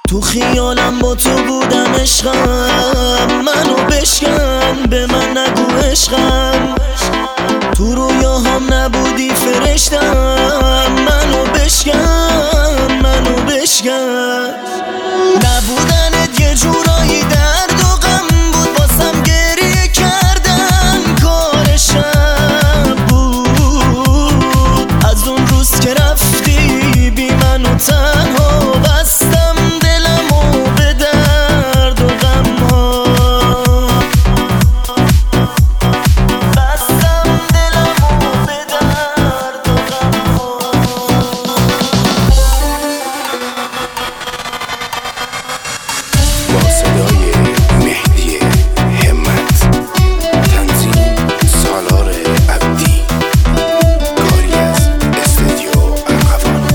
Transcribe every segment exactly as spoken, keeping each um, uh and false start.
تو خیالم با تو بودم عشقم، منو بشکن به من نگو عشقم. تو رویاهام نبودی فرشتم، منو بشکن منو بشکن. نبودنت یه جورایی درد و غم بود، واسم گریه کردن کار شب بود. از اون روز که رفتی بی من و تنها، بستم دلمو به درد و غم ها. بستم دلمو به درد و غم ها. با صدای مهدی همت، تنظیم سالار عبدی، کاری از استودیو ارغوان.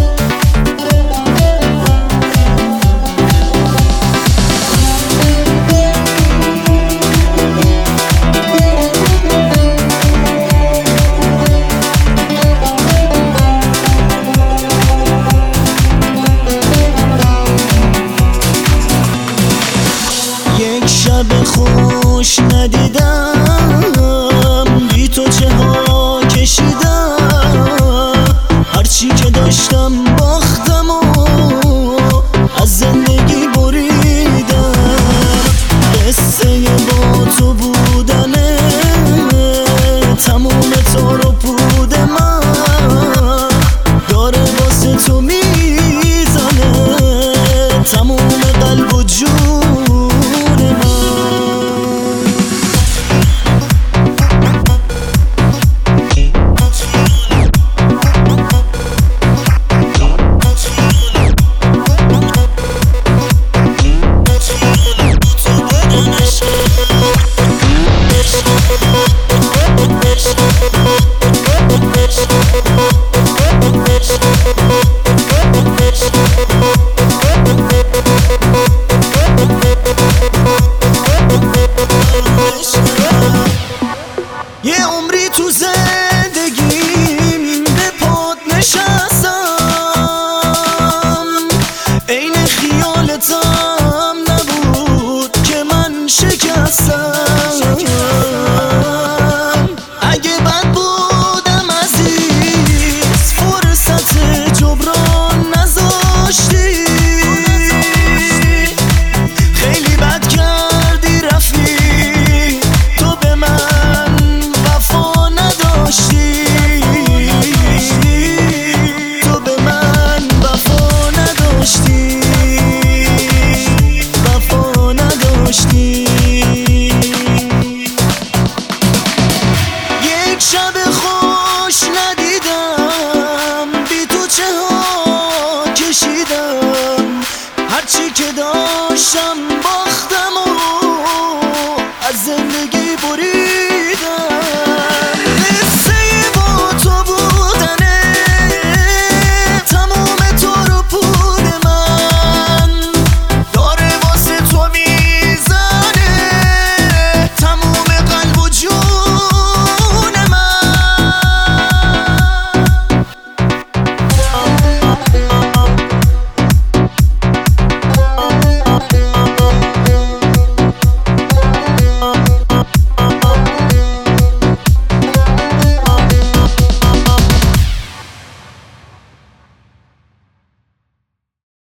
یک شب خوش ندیدم، بی تو چه ها کشیدم. هرچی که داشتم باختم و از زندگی بریدم. قصه با تو بودنه تموم تو رو بود من داره واسه تو میزنه، تموم قلب و جون. یه عمری تو زندگیم به پات نشستم، عین خیالتم نبود که من شکستم. اگه بد بودم عزیز فرصت جبران نذاشتی، خیلی بد کردی رفتی تو به من وفا نداشتی، تو به من وفا نداشتی، وفا نداشتی. یک شب خوش ندیدم، بی تو چه ها کشیدم. هرچی که داشتم باختم و از زندگی